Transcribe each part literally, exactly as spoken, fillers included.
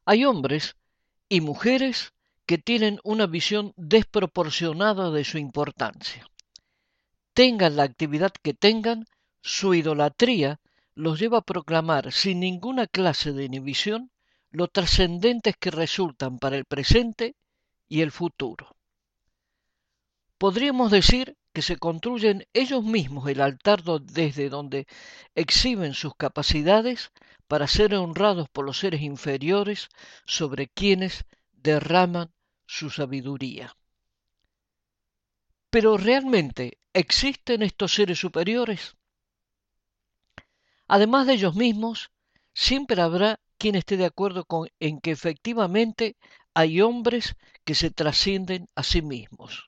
Hay hombres y mujeres que tienen una visión desproporcionada de su importancia. Tengan la actividad que tengan, su idolatría los lleva a proclamar sin ninguna clase de inhibición lo trascendentes que resultan para el presente y el futuro. Podríamos decir que se construyen ellos mismos el altar do- desde donde exhiben sus capacidades para ser honrados por los seres inferiores sobre quienes derraman su sabiduría. Pero ¿realmente existen estos seres superiores? Además de ellos mismos, siempre habrá quien esté de acuerdo con en que efectivamente hay hombres que se trascienden a sí mismos.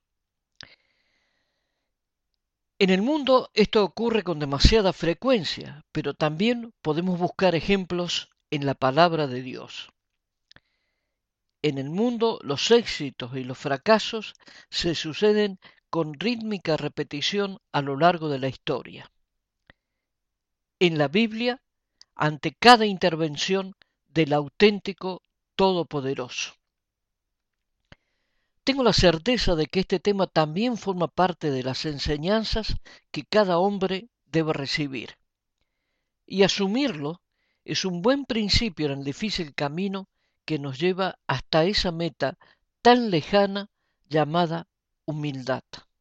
En el mundo esto ocurre con demasiada frecuencia, pero también podemos buscar ejemplos en la palabra de Dios. En el mundo los éxitos y los fracasos se suceden con rítmica repetición a lo largo de la historia. En la Biblia, ante cada intervención del auténtico Todopoderoso. Tengo la certeza de que este tema también forma parte de las enseñanzas que cada hombre debe recibir. Y asumirlo es un buen principio en el difícil camino que nos lleva hasta esa meta tan lejana llamada humildad.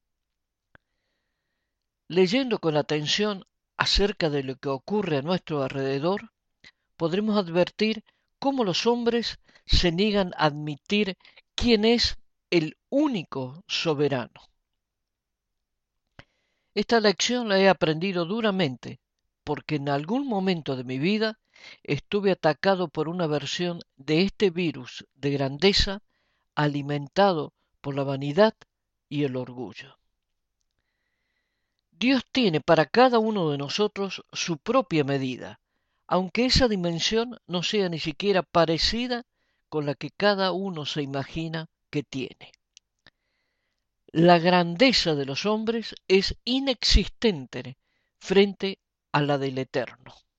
Leyendo con atención acerca de lo que ocurre a nuestro alrededor, podremos advertir cómo los hombres se niegan a admitir quién es el único soberano. Esta lección la he aprendido duramente, porque en algún momento de mi vida estuve atacado por una versión de este virus de grandeza alimentado por la vanidad y el orgullo. Dios tiene para cada uno de nosotros su propia medida, aunque esa dimensión no sea ni siquiera parecida con la que cada uno se imagina que tiene. La grandeza de los hombres es inexistente frente a la del Eterno.